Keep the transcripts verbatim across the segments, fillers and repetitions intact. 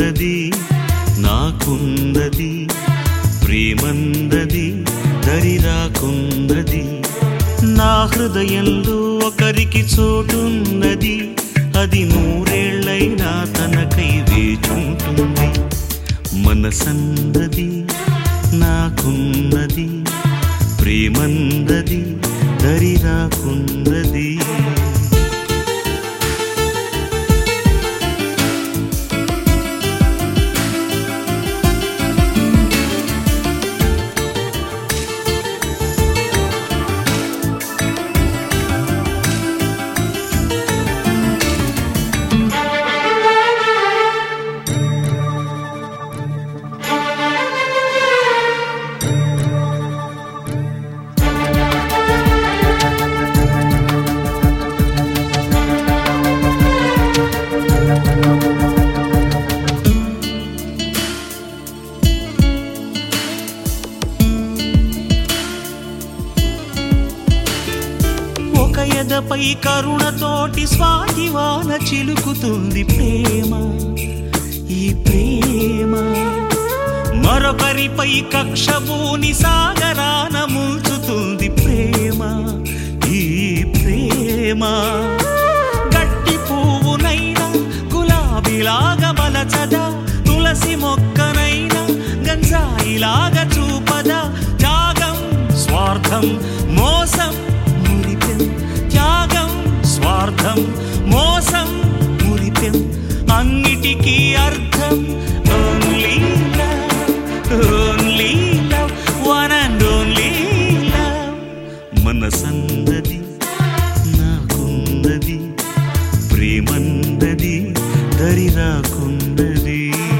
మనసందది నాకుందది ప్రేమందది దరిరాకుందది నా హృదయంలో ఒకరికి చోటున్నది అది నూరేళ్లైనా తనకై వేచుంటుంది మనసందది నాకున్నది ప్రేమందది దరిరాకుందది ఎదపై కరుణతోటి స్వాతివాన చిలుకుతుంది ప్రేమ ఈ ప్రేమ మరొకరిపై కక్షభూని సాగరాన ముంచుతుంది ప్రేమ ఈ ప్రేమ గట్టి పువ్వునైనా గులాబీలాగా బలచదా తులసి మొక్కనైనా గంజాయిలాగా చూపదా త్యాగం స్వార్థం మోసం త్యాగం స్వార్థం మోసం మురిపెం అన్నిటికీ అర్థం only love only love one and only love మనసందది నాకుందది ప్రేమందది దరిరాకుందది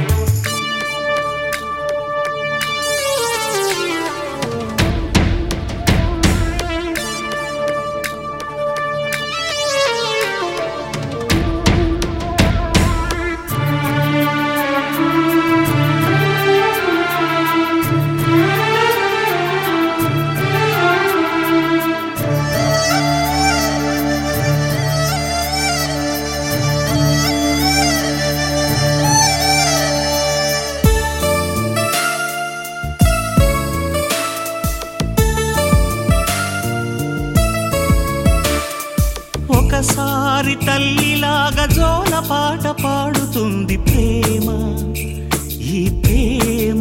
ఒకసారి తల్లిలాగా జోల పాట పాడుతుంది ప్రేమ ఈ ప్రేమ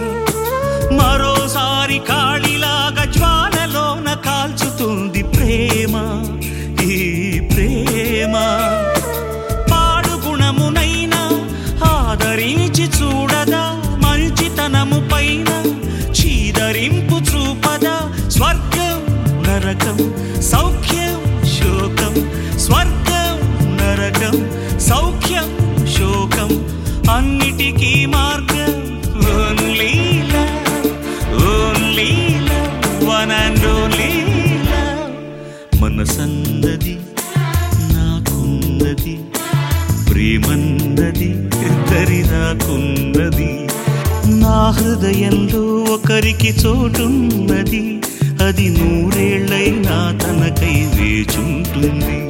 మరోసారి కాళిలాగా జ్వాలలోన కాల్చుతుంది ప్రేమ ఈ ప్రేమ పాడు గుణమునైనా ఆదరించి చూడదా మంచితనము పైన చీదరింపు చూపదా స్వర్గం నరకం సౌఖ్యం శోకం స్వర్గం నరకం సౌఖ్యం శోకం అన్నిటికీ మార్గం only love only love one and only love మనసందది నాకుందది ప్రేమందది దరిరాకుందది నా హృదయంలో ఒకరికి చోటున్నది అది నూరేళ్లైనా తనకై వేచుంటుంది